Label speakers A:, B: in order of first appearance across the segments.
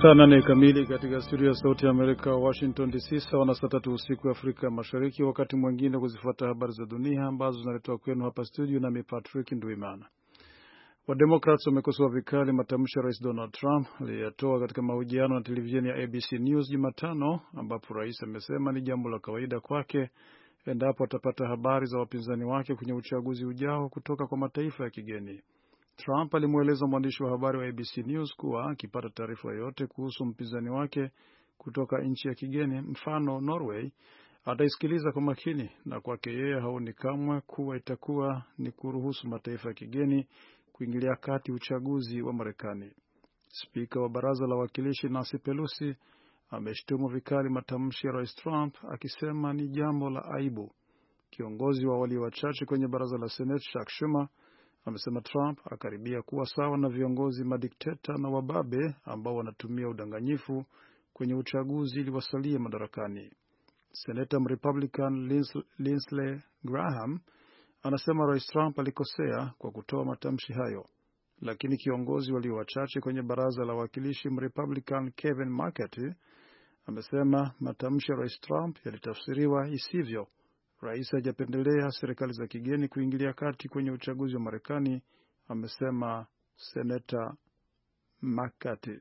A: Saa 8 kamili katika studio ya Sauti ya Amerika, Washington DC, sawa na saa 3 usiku Afrika Mashariki. Wakati mwingine kuzifuata habari za dunia ambazo zinaletwa kwenu hapa studio na Patrick Ndwimana. Wademokrats wamekosoa vikali matamshi ya Rais Donald Trump aliyatoa katika mahojiano na televisheni ya ABC News Jumatano, ambapo rais amesema ni jambo la kawaida kwake endapo atapata habari za wapinzani wake kwenye uchaguzi ujao kutoka kwa mataifa ya kigeni. Trump alimweleza mwandishi wa habari wa ABC News kuwa akipata taarifa yoyote kuhusu mpinzani wake kutoka nchi ya kigeni, mfano Norway, ataisikiliza kwa makini, na kwake yeye haoni kamwe kuwa itakuwa ni kuruhusu mataifa ya kigeni kuingilia kati uchaguzi wa Marekani. Spika wa baraza la wawakilishi Nancy Pelosi ameshtumu vikali matamshi ya Rais Trump akisema ni jambo la aibu. Kiongozi wa walio wachache kwenye baraza la Senate Chuck Schumer amesema Trump akaribia kuwa sawa na viongozi madikteta na wababe ambao wanatumia udanganyifu kwenye uchaguzi ili wasalie madarakani. Senator Republican Lindsey Graham anasema Rais Trump alikosea kwa kutoa matamshi hayo, lakini kiongozi walio wachache kwenye baraza la wawakilishi Republican Kevin McCarthy amesema matamshi ya Rais Trump yalitafsiriwa isivyo. Rais hajapendelea serikali za kigeni kuingilia kati kwenye uchaguzi wa Marekani, amesema Senator McCarthy.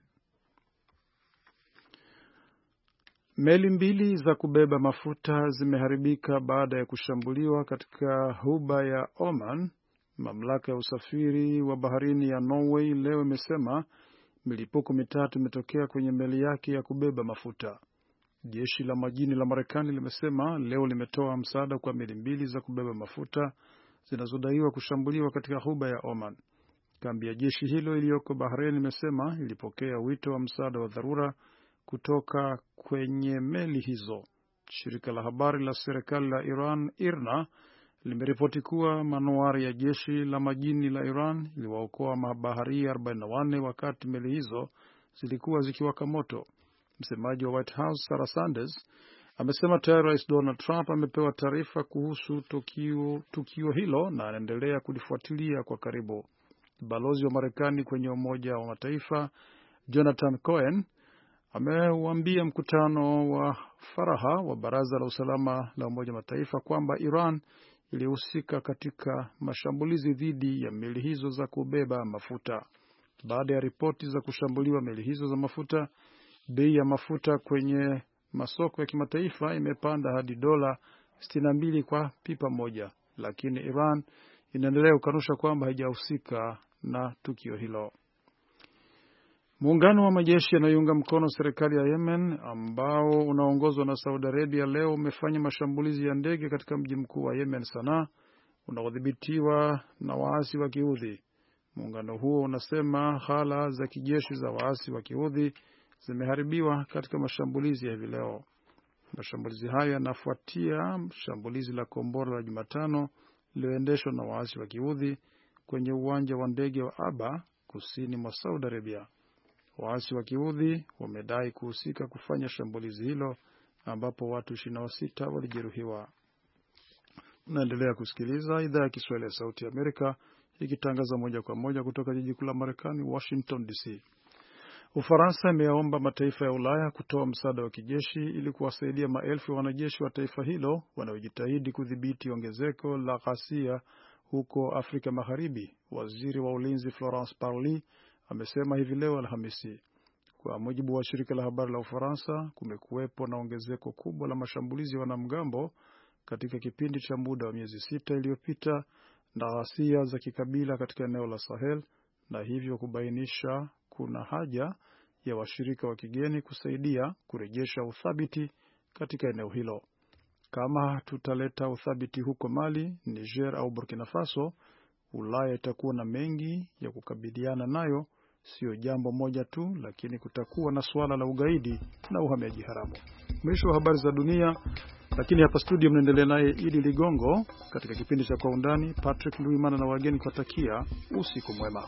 A: Meli mbili za kubeba mafuta zimeharibika baada ya kushambuliwa katika ghuba ya Oman. Mamlaka ya usafiri wa baharini ya Norway leo imesema milipuko mitatu imetokea kwenye meli yake ya kubeba mafuta. Jeshi la majini la Marekani limesema leo limetoa msaada kwa meli mbili za kubeba mafuta zinazodaiwa kushambuliwa katika ghuba ya Oman. Kambi ya jeshi hilo iliyoko Bahrain imesema ilipokea wito wa msaada wa dharura kutoka kwenye meli hizo. Shirika la habari la serikali la Iran, IRNA, limeripoti kuwa manuari ya jeshi la majini la Iran iliwaokoa mabaharia 44 wakati meli hizo zilikuwa zikiwaka moto. Msemaji wa White House Sarah Sanders amesema tayari Rais Donald Trump amepewa taarifa kuhusu tukio hilo na anaendelea kulifuatilia kwa karibu. Balozi wa Marekani kwenye Umoja wa Mataifa Jonathan Cohen ameuambia mkutano wa faraha wa Baraza la Usalama la Umoja wa Mataifa kwamba Iran ilihusika katika mashambulizi dhidi ya meli hizo za kubeba mafuta. Baada ya ripoti za kushambuliwa meli hizo za mafuta, bei ya mafuta kwenye masoko ya kimataifa imepanda hadi $62 kwa pipa moja, lakini Iran inaendelea kukanusha kwamba haijahusika na tukio hilo. Muungano wa majeshi yanayounga mkono serikali ya Yemen ambao unaongozwa na Saudi Arabia leo umefanya mashambulizi ya ndege katika mji mkuu wa Yemen, Sanaa, unaodhibitiwa na waasi wa Kihudhi. Muungano huo unasema ghala za kijeshi za waasi wa Kihudhi zimeharibiwa katika mashambulizi ya hivi leo. Mashambulizi hayo yanafuatia shambulizi la kombora la Jumatano lililoendeshwa na waasi wa Kihudhi kwenye uwanja wa ndege wa Aba kusini mwa Saudi Arabia. Waasi wa Kihudhi wamedai kuhusika kufanya shambulizi hilo ambapo watu 26 walijeruhiwa. Unaendelea kusikiliza idhaa ya Kiswahili ya Sauti ya Amerika ikitangaza moja kwa moja kutoka jiji kuu la Marekani, Washington DC. Ufaransa imeomba mataifa ya Ulaya kutoa msaada wa kijeshi ili kuwasaidia maelfu ya wanajeshi wa taifa hilo wanaojitahidi kudhibiti ongezeko la ghasia huko Afrika Magharibi. Waziri wa Ulinzi Florence Parly amesema hivi leo Alhamisi. Kwa mujibu wa shirika la habari la Ufaransa, kumekuwepo na ongezeko kubwa la mashambulizi ya wanamgambo katika kipindi cha muda wa miezi 6 iliyopita na ghasia za kikabila katika eneo la Sahel, na hivyo kubainisha kuna haja ya washirika wa kigeni kusaidia kurejesha uthabiti katika eneo hilo. Kama tutaleta uthabiti huko Mali, Niger au Burkina Faso, Ulaya itakuwa na mengi ya kukabiliana nayo, sio jambo moja tu, lakini kutakuwa na suala la ugaidi na uhamiaji haramu. Mwisho wa habari za dunia, lakini hapa studio mnaendelea naye Idi Ligongo katika kipindi cha Kwa Undani. Patrick Ndwimana na wageni kuwatakia usiku mwema.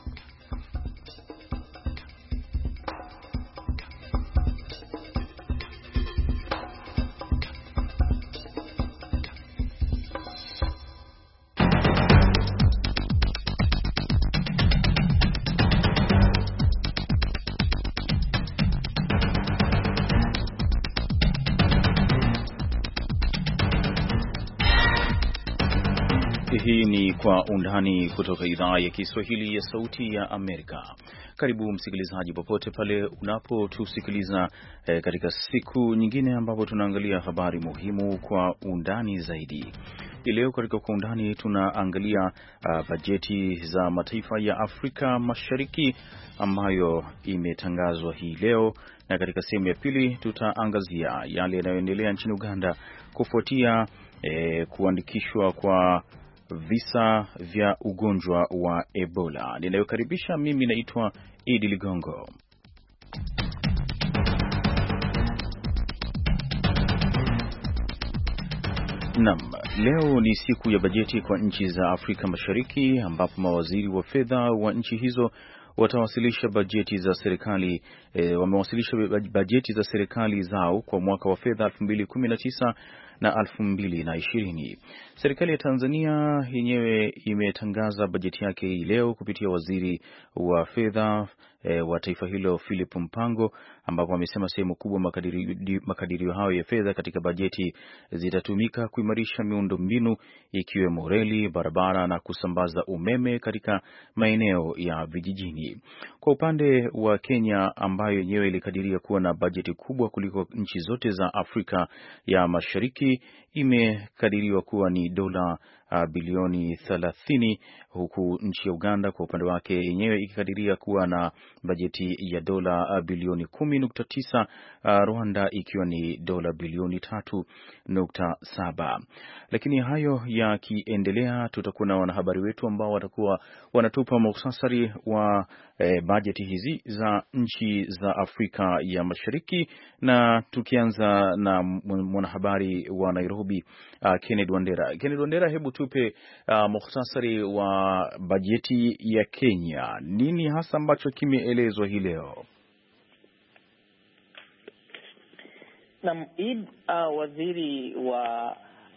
B: Hii ni Kwa Undani kutoka idhaa ya Kiswahili ya Sauti ya Amerika. Karibu msikilizaji popote pale unapotusikiliza katika siku nyingine ambapo tunaangalia habari muhimu kwa undani zaidi. Leo katika Kwa Undani tunaangalia bajeti za mataifa ya Afrika Mashariki ambayo imetangazwa hii leo, na katika sehemu ya pili tutaangazia yale yanayoendelea nchini Uganda kufuatia kuandikishwa kwa visa vya ugonjwa wa Ebola. Ninayokaribisha mimi naitwa Idi Ligongo. Naam, leo ni siku ya bajeti kwa nchi za Afrika Mashariki ambapo mawaziri wa fedha wa nchi hizo watawasilisha bajeti za serikali wamewasilisha bajeti za serikali zao kwa mwaka wa fedha 2019 na 2020. Serikali ya Tanzania yenyewe imetangaza bajeti yake hii leo kupitia waziri wa fedha wa taifa hilo Philip Mpango, ambapo amesema sehemu kubwa makadirio hayo ya fedha katika bajeti zitatumika kuimarisha miundombinu ikiwemo reli, barabara na kusambaza umeme katika maeneo ya vijijini. Kwa upande wa Kenya ambayo yenyewe ilikadiria kuwa na bajeti kubwa kuliko nchi zote za Afrika ya Mashariki, imekadiriwa kuwa ni dola bilioni 30, huku nchi ya Uganda kwa upande wake yenyewe ikikadiria kuwa na bajeti ya dola bilioni 10.9, Rwanda ikiwa ni dola bilioni 3.7. Lakini hayo yakiendelea, tutakuwa na wanahabari wetu ambao watakuwa wanatupa muhtasari wa bajeti hizi za nchi za Afrika ya Mashariki, na tukianza na mwanahabari wa Nairobi Kenneth Wandera. Kenneth Wandera, hebu tupe muhtasari wa bajeti ya Kenya. Nini hasa ambacho kimeelezwa hii leo?
C: Na waziri wa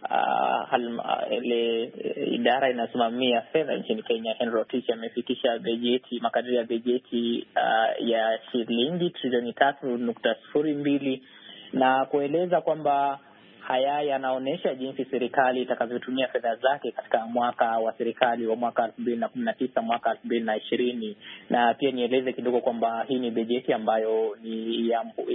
C: idara inasimamia fedha nchini Kenya, Henry Rotich, amefikisha makadirio ya bajeti ya shilingi trilioni 3.02 na kueleza kwamba haya yanaonyesha jinsi serikali itakavyotumia fedha zake katika mwaka wa serikali wa mwaka 2019 mwaka 2020. Na pia nieleze kidogo kwamba hii ni bajeti ambayo ni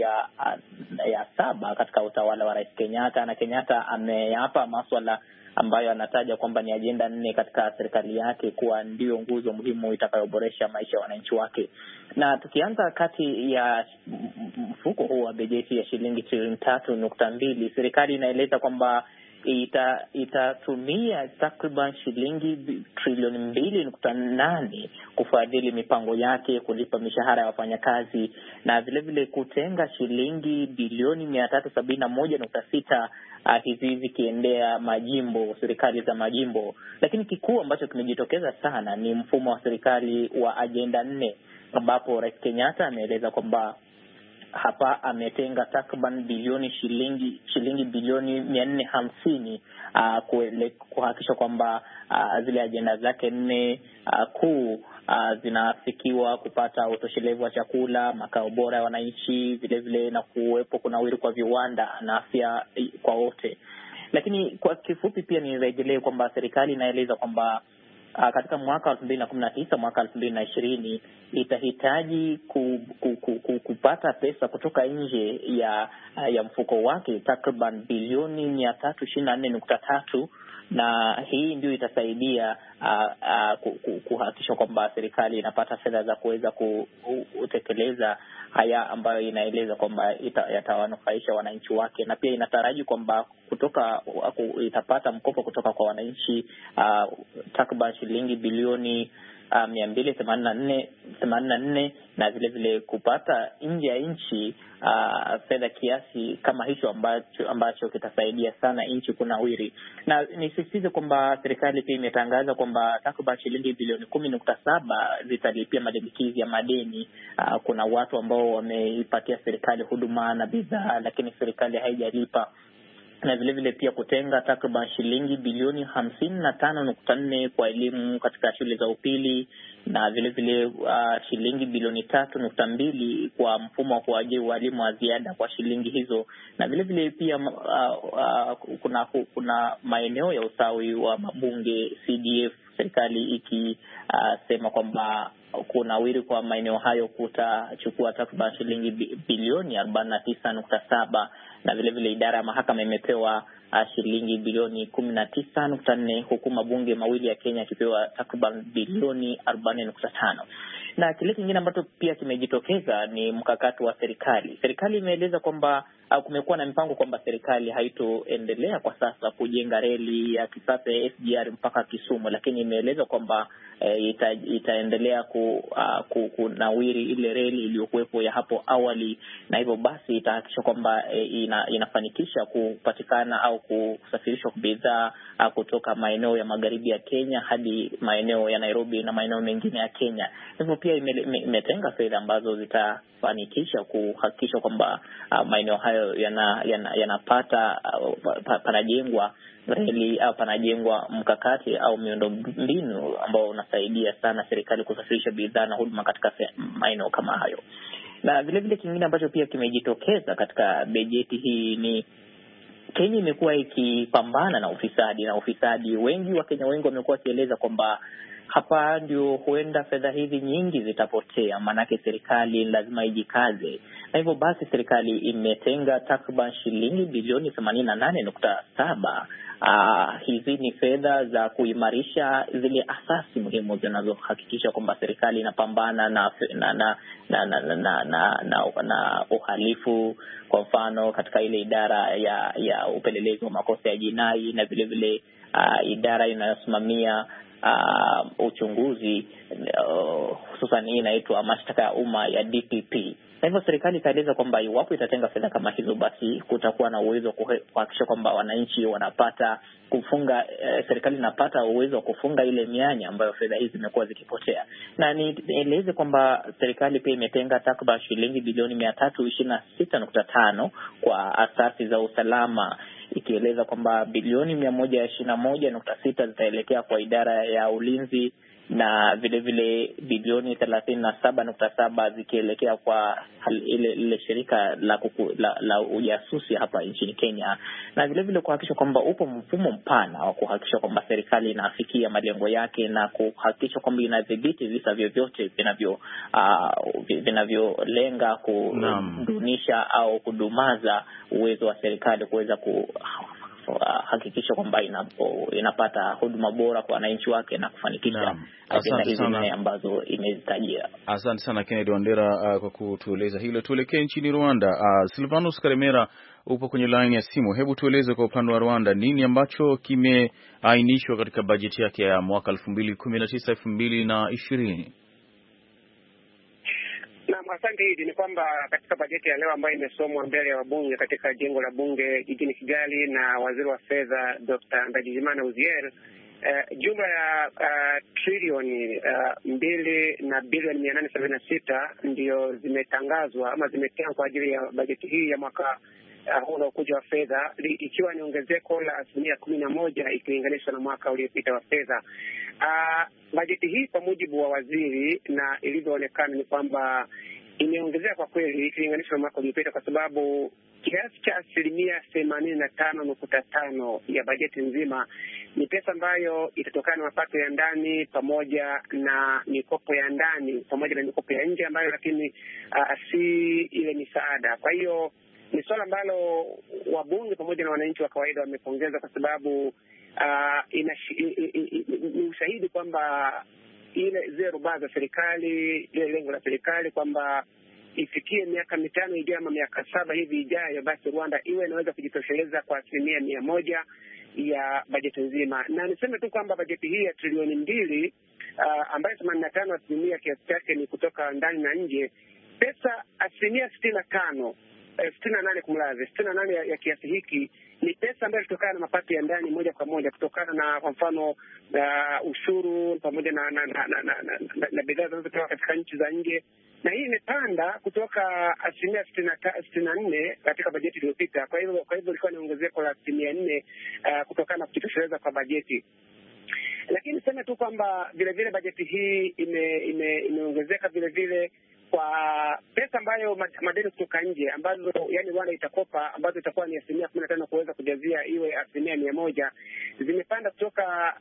C: ya saba katika utawala wa Rais Kenyatta, na Kenyatta ameapa masuala ambayo anataja kwamba ni ajenda 4 katika serikali yake kuwa ndio nguzo muhimu itakayoboresha maisha ya wananchi wake. Na tukianza kati ya mfuko huu wa bajeti ya shilingi trilioni 3.2, serikali inaeleza kwamba itatumia takriban shilingi trilioni 2.8 kufadhili mipango yake, kulipa mishahara ya wafanyakazi, na vile vile kutenga shilingi bilioni 371.6 hizi zikiendea majimbo, serikali za majimbo. Lakini kikuu ambacho kimejitokeza sana ni mfumo wa serikali wa ajenda 4, ambapo Rais Kenyatta ameeleza kwamba hapa ametenga takriban shilingi bilioni 450 kuhakikisha kwamba zile ajenda zake 4 kuu zinafikiwa: kupata utoshelevu wa chakula, makao bora ya wananchi, vile vile na kuwepo kunawiri kwa viwanda na afya kwa wote. Lakini kwa kifupi pia nirejelee kwamba serikali inaeleza kwamba katika mwaka 2019 mwaka 2020 itahitaji kupata pesa kutoka nje ya mfuko wake takriban bilioni 324.3, na hii ndio itasaidia kuhakikisha kwamba serikali inapata fedha za kuweza kutekeleza haya ambayo inaeleza kwamba yatawanufaisha wananchi wake. Na pia inataraji kwamba itapata mkopo kutoka kwa wananchi takriban shilingi bilioni 284 na vile vile kupata nje ya nchi fedha kiasi kama hicho ambacho kitasaidia sana nchi kunawiri. Na nisisitize kwamba serikali pia imetangaza kwamba takriban shilingi bilioni 10.7 zitalipia malimbikizi ya madeni. Kuna watu ambao wameipatia serikali huduma na bidhaa, lakini serikali haijalipa. Na vile vile pia kutenga takriban shilingi bilioni 55.4 kwa elimu katika shule za upili na vile vile shilingi bilioni 3.2 kwa mfumo wa kuajiri walimu wa ziada kwa shilingi hizo, na vile vile pia kuna maeneo ya usawi wa mabunge CDF, serikali ikisema kwamba kunawiri kwa maeneo hayo kutachukua takriban shilingi bilioni 49.7, na vile vile idara ya mahakama imepewa shilingi bilioni 19.4, huku mabunge mawili ya Kenya yakipewa takriban bilioni 40.5. Na kile kingine ambacho pia kimejitokeza ni mkakati wa serikali. Serikali imeeleza kwamba kumekuwa na mpango kwamba serikali haitoendelea kwa sasa kujenga reli ya kisasa ya SGR mpaka Kisumu, lakini imeeleza kwamba itaendelea kunawiri ile reli iliyokuwepo ya hapo awali, na hivyo basi itahakikisha kwamba inafanikisha kupatikana au kusafirishwa bidhaa kutoka maeneo ya magharibi ya Kenya hadi maeneo ya Nairobi na maeneo mengine ya Kenya. Hivyo pia imetenga fedha ambazo zitafanikisha kuhakikisha kwamba maeneo hayo yanapata panajengwa reli au panajengwa mkakati au miundombinu ambao unasaidia sana serikali kusafirisha bidhaa na huduma katika maeneo kama hayo. Na vile vile kingine ambacho pia kimejitokeza katika bajeti hii ni Kenya imekuwa ikipambana na ufisadi. Wakenya wengi wamekuwa wakieleza kwamba hapa ndio huenda fedha hizi nyingi zitapotea, maanake serikali lazima ijikaze. Na hivyo basi serikali imetenga takriban shilingi bilioni 88.7. Hizi ni fedha za kuimarisha zile asasi muhimu zinazohakikisha kwamba serikali inapambana na uhalifu, kwa mfano katika ile idara ya upelelezi wa makosa ya jinai, na vile vile idara inayosimamia uchunguzi hususan hii inaitwa mashtaka ya umma ya DPP. Na hivyo serikali ikaeleza kwamba iwapo itatenga fedha kama hizo, basi kutakuwa na uwezo kuhakikisha kwamba wananchi wanapata kufunga, serikali inapata uwezo wa kufunga ile mianya ambayo fedha hizi zimekuwa zikipotea. Na nieleze kwamba serikali pia imetenga takriban shilingi bilioni 326.5 kwa asasi za usalama, ikieleza kwamba bilioni 121.6 zitaelekea kwa idara ya ulinzi, na vile vile bilioni 37.7 zikielekea kwa ile shirika la ujasusi hapa nchini Kenya, na vile vile kuhakikisha kwamba upo mfumo mpana wa kuhakikisha kwamba serikali inafikia malengo yake na kuhakikisha kwamba inadhibiti visa vyovyote vinavyolenga kudunisha au kudumaza uwezo wa serikali kuweza hakikisha kwamba inapata huduma bora kwa wananchi wake na kufanikisha ajenda hizi ambazo imezitajia.
B: Asante sana Kennedy Wandera kwa kutueleza hilo. Tuelekee nchini Rwanda. Silvanus Karemera upo kwenye line ya simu. Hebu tueleze kwa upande wa Rwanda nini ambacho kimeainishwa katika bajeti yake ya mwaka 2019-2020.
D: Asante. Hili ni kwamba katika bajeti ya leo ambayo imesomwa mbele ya wabunge katika jengo la bunge jijini Kigali na waziri wa fedha Dr. Ndagijimana Uziel, jumla ya trilioni 2 na bilioni 876 ndio zimetangazwa ama zimetengwa kwa ajili ya bajeti hii ya mwaka huu unaokuja wa fedha, ikiwa ni ongezeko la 11% ikilinganishwa na mwaka uliopita wa fedha. Bajeti hii kwa mujibu wa waziri na ilivyoonekana ni kwamba imeongezeka kwa kweli ikilinganishwa na mwaka uliopita, kwa sababu kiasi cha 85.5% ya bajeti nzima ni pesa ambayo itatokana na mapato ya ndani pamoja na mikopo ya ndani pamoja na mikopo ya nje ambayo lakini si ile misaada. Kwa hiyo ni swala ambalo wabunge pamoja na wananchi wa kawaida wamepongeza, kwa sababu ni ushahidi kwamba zile rubaa za serikali, ile lengo la serikali kwamba ifikie miaka 5 ijayo ama miaka 7 hivi ijayo, basi Rwanda iwe inaweza kujitosheleza kwa 100% ya bajeti nzima. Na niseme tu kwamba bajeti hii ya trilioni 2 ambayo 85% kiasi chake ni kutoka ndani na nje, pesa 68% ya kiasi hiki ni pesa ambayo inatokana na mapato ya ndani moja kwa moja, kutokana na kwa mfano ushuru pamoja na bidhaa zinazotoka katika nchi za nje, na hii imepanda kutoka 64% katika bajeti iliyopita. Kwa hivyo ilikuwa ni ongezeko la 4% kutokana na kujitosheleza kwa bajeti. Lakini niseme tu kwamba vile vile bajeti hii imeongezeka vile vile kwa pesa ambayo madeni kutoka nje ambazo yani Rwanda itakopa ambazo itakuwa ni 15% kuweza kujazia iwe 100%, zimepanda kutoka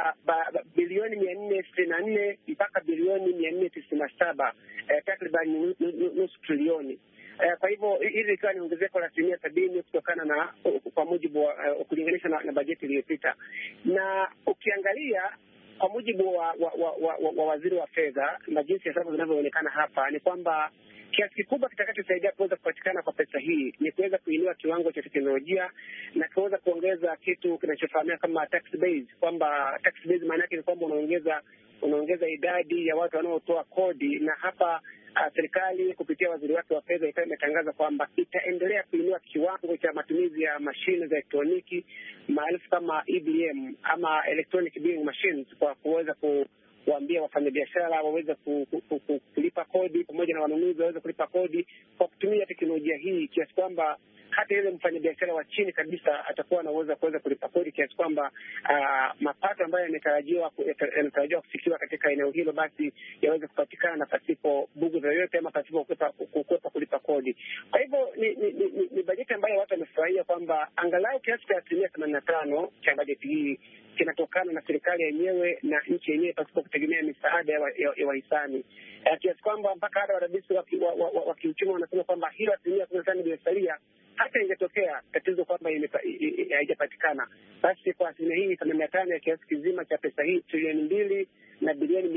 D: bilioni 464 mpaka bilioni 497, takriban nusu trilioni. Kwa hivyo hili ikiwa ni ongezeko la 70% kutokana na kwa mujibu wa kulinganisha na bajeti iliyopita. Na ukiangalia kwa mujibu wa waziri wa fedha na jinsi hesabu zinavyoonekana hapa ni kwamba kiasi kikubwa kitakachosaidia kuweza kupatikana kwa pesa hii ni kuweza kuinua kiwango cha teknolojia na kuweza kuongeza kitu kinachofahamika kama tax base, kwamba tax base maana yake ni kwamba unaongeza idadi ya watu wanaotoa kodi. Na hapa serikali kupitia waziri wake wa fedha ikawa imetangaza kwamba itaendelea kuinua kiwango cha matumizi ya mashine za elektroniki maarufu kama EBM ama electronic billing machines, kwa kuweza kuambia wafanyabiashara waweze kulipa kodi pamoja na wanunuzi waweze kulipa kodi kwa kutumia teknolojia hii, kiasi kwamba hata ile mfanyabiashara wa chini kabisa atakuwa anaweza kuweza kulipa kodi, kiasi kwamba mapato ambayo yanatarajiwa kufikiwa katika eneo hilo basi yaweze kupatikana na pasipo bugu yoyote ama pasipo kukwepa kulipa kodi. Kwa hivyo ni bajeti ambayo watu wamefurahia kwamba angalau kiasi cha 85% cha bajeti hii kinatokana na serikali yenyewe na nchi yenyewe pasipo kutegemea misaada ya wahisani, kiasi kwamba mpaka hata wadadisi wa kiuchumi wanasema kwamba hilo 85% iliyosalia hata ingetokea tatizo kwamba haijapatikana, basi kwa asilimia hii 85% ya kiasi kizima cha pesa hii trilioni 2 na bilioni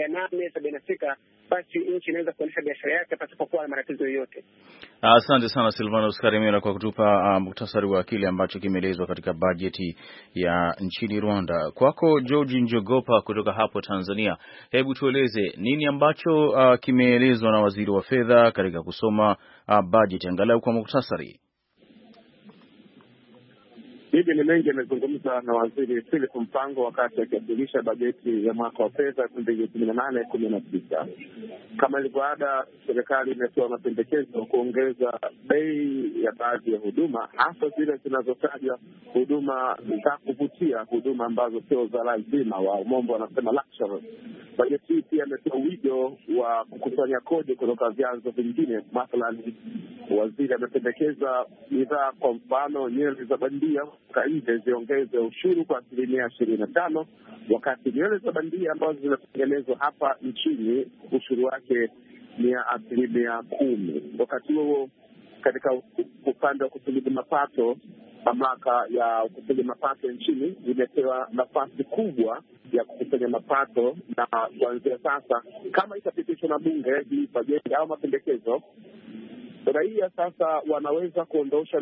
D: 876, basi nchi inaweza kuendesha biashara yake pasipokuwa na matatizo yoyote.
B: Asante sana Silvanus Karemera kwa kutupa muhtasari wa kile ambacho kimeelezwa katika bajeti ya nchini Rwanda. Kwako George Njogopa kutoka hapo Tanzania, hebu tueleze nini ambacho kimeelezwa na waziri wa fedha katika kusoma bajeti angalau kwa muhtasari.
E: Hivi ni mengi amezungumza na waziri Philip Mpango wakati akiwasilisha bajeti ya mwaka wa fedha 2018-19. Kama ilivyoada, serikali imetoa mapendekezo kuongeza bei ya baadhi ya huduma, hasa zile zinazotajwa huduma za kuvutia, huduma ambazo sio za lazima, wa mombo wanasema luxury. Bajeti hii pia imetoa wigo wa kukusanya kodi kutoka vyanzo vingine. Mathalan, waziri amependekeza bidhaa, kwa mfano nywele za bandia nje ziongeze ushuru kwa 25%, wakati nywele za bandia ambazo zinatengenezwa hapa nchini ushuru wake ni 10%. Wakati huo katika upande wa kukusanya mapato, mamlaka ya kukusanya mapato nchini imepewa nafasi kubwa ya kukusanya mapato, na kuanzia sasa kama itapitishwa na bunge hii bajeti au mapendekezo, raia sasa wanaweza kuondosha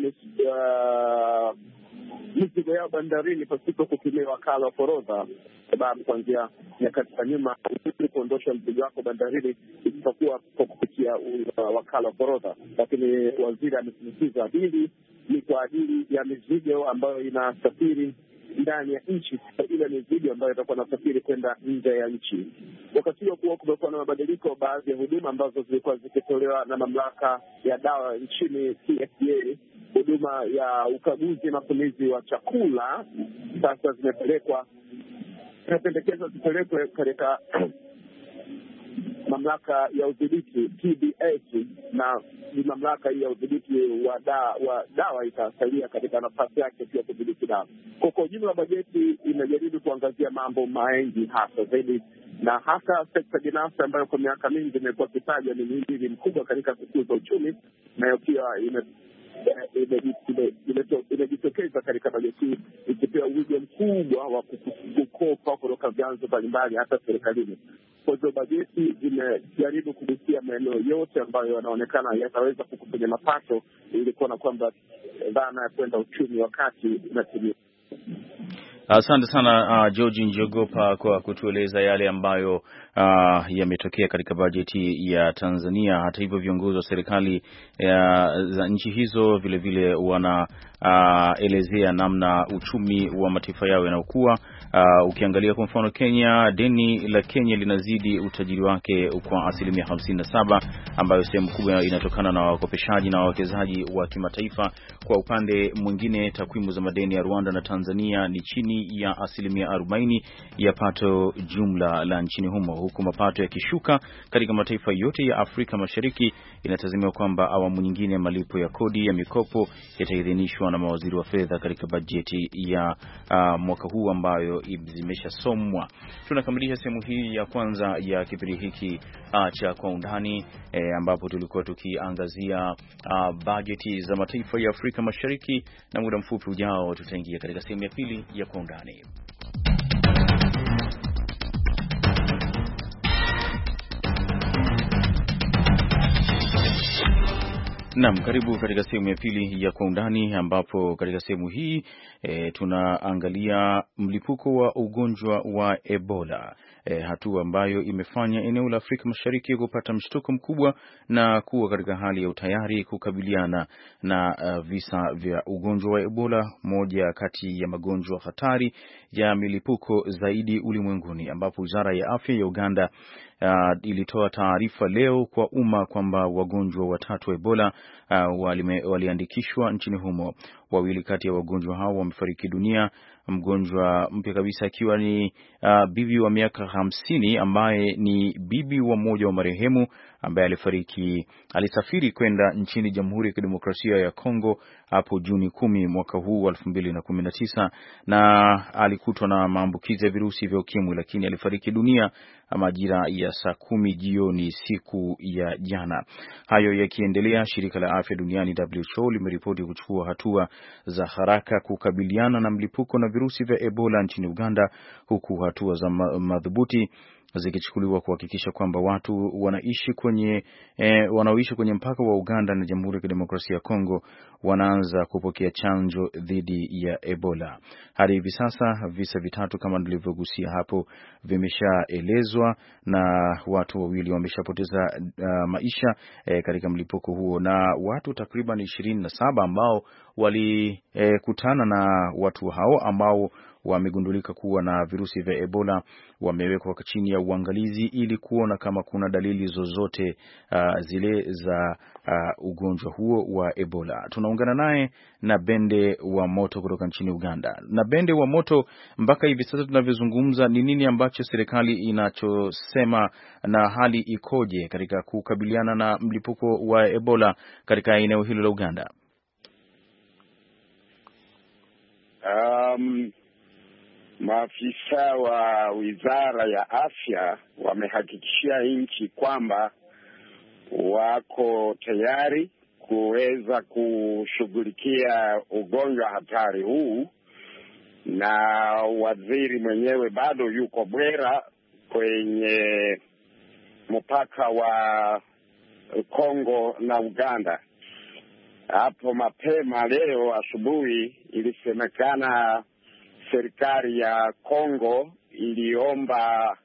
E: mizigo yao bandarini pasipo kutumia wakala wa forodha, sababu kuanzia nyakati za nyuma ili kuondosha mzigo wako bandarini isipokuwa kwa kupitia wakala wa forodha. Lakini waziri amesisitiza hili ni kwa ajili ya mizigo ambayo inasafiri ndani ya nchi, ile mizigo ambayo itakuwa nasafiri kwenda nje ya nchi. Wakati huo kuwa kumekuwa na mabadiliko, baadhi ya huduma ambazo zilikuwa zikitolewa na mamlaka ya dawa nchini TFDA, huduma ya ukaguzi matumizi wa chakula, sasa zinapendekezwa zipelekwe katika mamlaka ya udhibiti TBS, na mamlaka ya udhibiti wa dawa itasalia katika nafasi yake pia kudhibiti dawa. Kwa ujumla, bajeti imejaribu kuangazia mambo mengi hasa zaidi, na hasa sekta binafsi ambayo kwa miaka mingi imekuwa kitajwa ni mhimili mkubwa katika kukuza uchumi, nayo pia imejitokeza katika bajeti ikipewa wigo mkubwa wa kukopa kutoka vyanzo mbalimbali hata serikalini. Kwa hivyo bajeti imejaribu kugusia maeneo yote ambayo yanaonekana yataweza kukusanya mapato ili kuona kwamba dhana ya kwenda uchumi wakati inatimia.
B: Asante sana George Njogopa kwa kutueleza yale ambayo yametokea katika bajeti ya Tanzania. Hata hivyo, viongozi wa serikali za nchi hizo vile vile wanaelezea namna uchumi wa mataifa yao yanayokuwa Ukiangalia kwa mfano Kenya, deni la Kenya linazidi utajiri wake kwa 57%, ambayo sehemu kubwa inatokana na wakopeshaji na wawekezaji wa kimataifa. Kwa upande mwingine, takwimu za madeni ya Rwanda na Tanzania ni chini ya 40% ya pato jumla la nchini humo, huku mapato yakishuka katika mataifa yote ya Afrika Mashariki. Inatazamiwa kwamba awamu nyingine malipo ya kodi ya mikopo yataidhinishwa na mawaziri wa fedha katika bajeti ya mwaka huu ambayo zimeshasomwa. Tunakamilisha sehemu hii ya kwanza ya kipindi hiki cha Kwa Undani, ambapo tulikuwa tukiangazia bajeti za mataifa ya Afrika Mashariki, na muda mfupi ujao tutaingia katika sehemu ya pili ya Kwa Undani. Naam, karibu katika sehemu ya pili ya Kwa Undani, ambapo katika sehemu hii tunaangalia mlipuko wa ugonjwa wa Ebola, hatua ambayo imefanya eneo la Afrika Mashariki kupata mshtuko mkubwa na kuwa katika hali ya utayari kukabiliana na visa vya ugonjwa wa Ebola, moja kati ya magonjwa hatari ya milipuko zaidi ulimwenguni, ambapo Wizara ya Afya ya Uganda ilitoa taarifa leo kwa umma kwamba wagonjwa 3 wa Ebola waliandikishwa nchini humo. 2 kati ya wagonjwa hao wamefariki dunia, mgonjwa mpya kabisa akiwa ni bibi wa miaka 50 ambaye ni bibi wa mmoja wa marehemu ambaye alisafiri kwenda nchini Jamhuri ya Kidemokrasia ya Kongo hapo Juni 10 mwaka huu wa 2019, na alikutwa na maambukizi ya virusi vya ukimwi, lakini alifariki dunia majira ya saa 10 jioni siku ya jana. Hayo yakiendelea, shirika la afya duniani WHO limeripoti kuchukua hatua za haraka kukabiliana na mlipuko na virusi vya Ebola nchini Uganda, huku hatua za madhubuti zikichukuliwa kuhakikisha kwamba watu wanaoishi kwenye mpaka wa Uganda na Jamhuri ya Kidemokrasia ya Kongo wanaanza kupokea chanjo dhidi ya Ebola. Hadi hivi sasa visa 3 kama nilivyogusia hapo vimeshaelezwa na watu 2 wameshapoteza maisha katika mlipuko huo, na watu takriban 27 ambao walikutana na watu hao ambao wamegundulika kuwa na virusi vya Ebola wamewekwa chini ya uangalizi ili kuona kama kuna dalili zozote zile za ugonjwa huo wa Ebola. Tunaungana naye na Bende wa Moto kutoka nchini Uganda. Na Bende wa Moto, mpaka hivi sasa tunavyozungumza, ni nini ambacho serikali inachosema na hali ikoje katika kukabiliana na mlipuko wa Ebola katika eneo hilo la Uganda?
F: Maafisa wa Wizara ya Afya wamehakikishia nchi kwamba wako tayari kuweza kushughulikia ugonjwa hatari huu, na waziri mwenyewe bado yuko Bwera kwenye mpaka wa Kongo na Uganda. Hapo mapema leo asubuhi ilisemekana serikali ya Kongo iliomba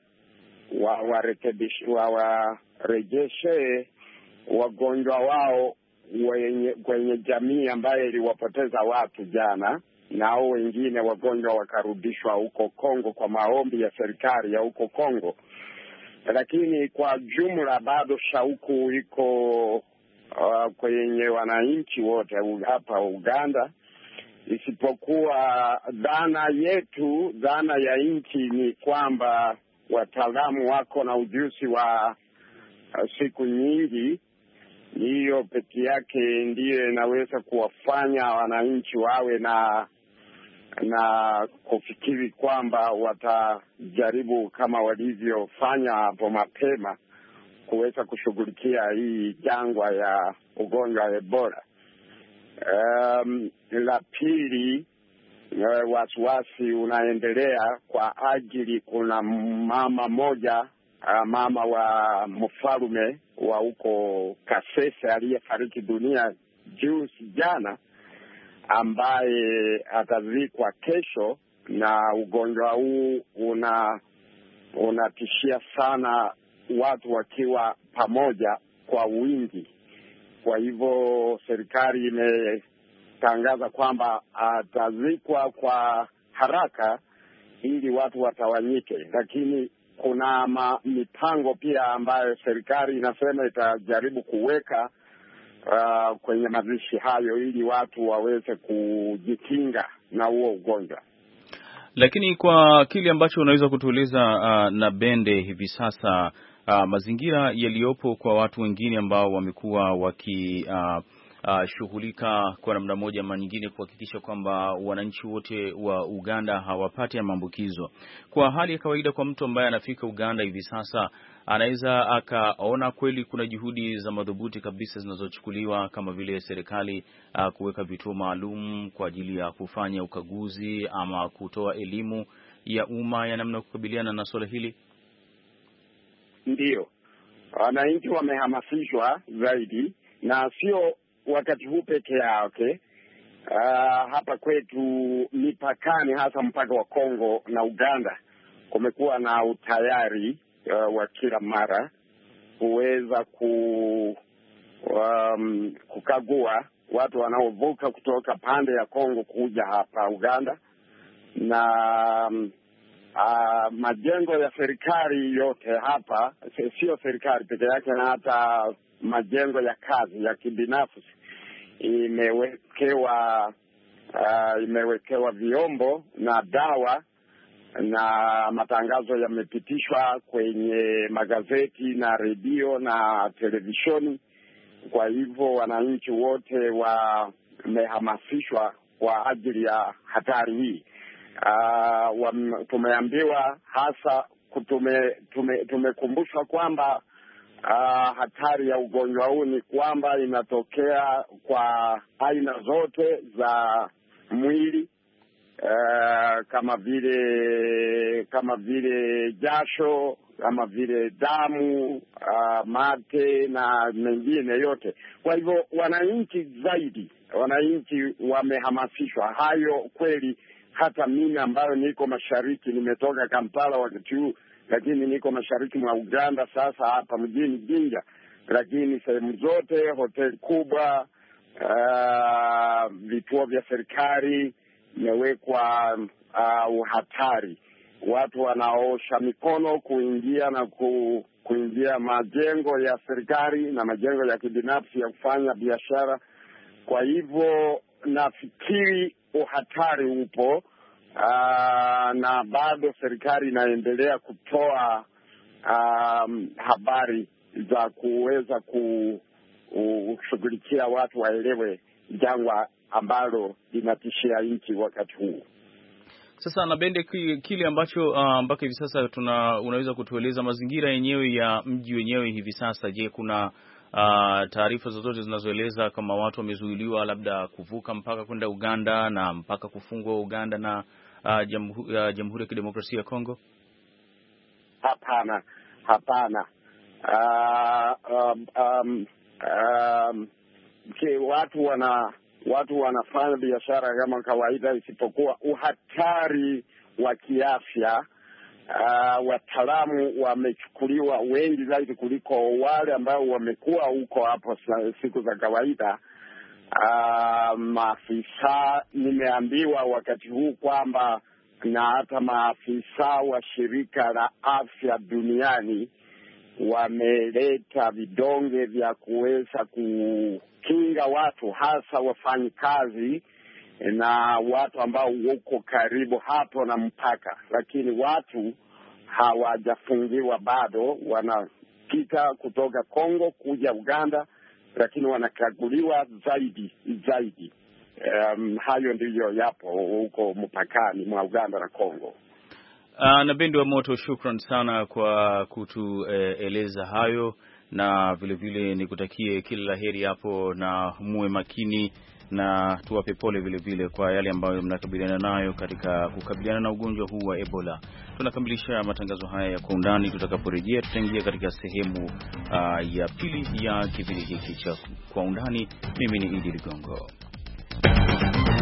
F: warejeshe wagonjwa wao kwenye jamii ambayo iliwapoteza watu jana, nao wengine wagonjwa wakarudishwa huko Kongo kwa maombi ya serikali ya huko Kongo. Lakini kwa jumla bado shauku iko kwenye wananchi wote hapa Uganda, isipokuwa dhana ya nchi ni kwamba wataalamu wako na ujuzi wa siku nyingi. Hiyo pekee yake ndiyo inaweza kuwafanya wananchi wawe na kufikiri kwamba watajaribu kama walivyofanya hapo mapema kuweza kushughulikia hii jangwa ya ugonjwa wa Ebola. La pili, wasiwasi unaendelea kwa ajili kuna mama wa mfalme wa huko Kasese aliyefariki dunia jana, ambaye atazikwa kesho, na ugonjwa huu unatishia sana watu wakiwa pamoja kwa wingi. Kwa hivyo serikali imetangaza kwamba atazikwa kwa haraka ili watu watawanyike, lakini kuna mipango pia ambayo serikali inasema itajaribu kuweka kwenye mazishi hayo ili watu waweze kujikinga na huo ugonjwa.
B: Lakini kwa kile ambacho unaweza kutueleza na Bende, hivi sasa mazingira yaliyopo kwa watu wengine ambao wamekuwa wakishughulika kwa namna moja ama nyingine kuhakikisha kwamba wananchi wote wa Uganda hawapati maambukizo. Kwa hali ya kawaida, kwa mtu ambaye anafika Uganda hivi sasa, anaweza akaona kweli kuna juhudi za madhubuti kabisa zinazochukuliwa kama vile serikali kuweka vituo maalum kwa ajili ya kufanya ukaguzi ama kutoa elimu ya umma ya namna kukabiliana na swala hili.
F: Ndiyo, wananchi wamehamasishwa zaidi, na sio wakati huu peke yake. Hapa kwetu mipakani, hasa mpaka wa Kongo na Uganda, kumekuwa na utayari wa kila mara kuweza kukagua watu wanaovuka kutoka pande ya Kongo kuja hapa Uganda, na majengo ya serikali yote hapa, sio serikali peke yake, na hata majengo ya kazi ya kibinafsi imewekewa vyombo na dawa, na matangazo yamepitishwa kwenye magazeti na redio na televisheni. Kwa hivyo wananchi wote wamehamasishwa kwa ajili ya hatari hii. Tumeambiwa hasa tumekumbushwa kwamba hatari ya ugonjwa huu ni kwamba inatokea kwa aina zote za mwili, kama vile jasho, kama vile damu, mate na mengine yote. Kwa hivyo wananchi wamehamasishwa. Hayo kweli, hata mimi ambayo niko mashariki, nimetoka Kampala wakati huu, lakini niko mashariki mwa Uganda sasa, hapa mjini Jinja, lakini sehemu zote, hoteli kubwa, vituo vya serikali imewekwa uhatari. Watu wanaosha mikono kuingia majengo ya serikali na majengo ya kibinafsi ya kufanya biashara. Kwa hivyo nafikiri uhatari upo, na bado serikali inaendelea kutoa habari za kuweza kushughulikia watu waelewe jangwa ambalo linatishia nchi wakati huu.
B: Sasa na Bende, kile ambacho mpaka hivi sasa unaweza kutueleza mazingira yenyewe ya mji wenyewe hivi sasa. Je, kuna taarifa zozote zinazoeleza kama watu wamezuiliwa labda kuvuka mpaka kwenda Uganda na mpaka kufungwa Uganda na Jamhuri ya Kidemokrasia ya Kongo?
F: Hapana. Watu wanafanya biashara kama kawaida, isipokuwa uhatari wa kiafya. Wataalamu wamechukuliwa wengi zaidi kuliko wale ambao wamekuwa huko hapo siku za kawaida. Maafisa, nimeambiwa wakati huu kwamba, na hata maafisa wa shirika la afya duniani wameleta vidonge vya kuweza kukinga watu, hasa wafanyikazi na watu ambao wako karibu hapo na mpaka. Lakini watu hawajafungiwa bado, wanapita kutoka Kongo kuja Uganda, lakini wanakaguliwa zaidi. Hayo ndiyo yapo huko mpakani mwa Uganda na Kongo.
B: Na Bende wa Moto, shukran sana kwa kutueleza hayo, na vile nikutakie kila laheri hapo, na muwe makini, na tuwape pole vile kwa yale ambayo mnakabiliana nayo katika kukabiliana na ugonjwa huu wa Ebola. Tunakamilisha matangazo haya ya Kwa Undani. Tutakaporejea tutaingia katika sehemu ya pili ya kipindi hiki cha Kwa Undani. Mimi ni Idi Ligongo.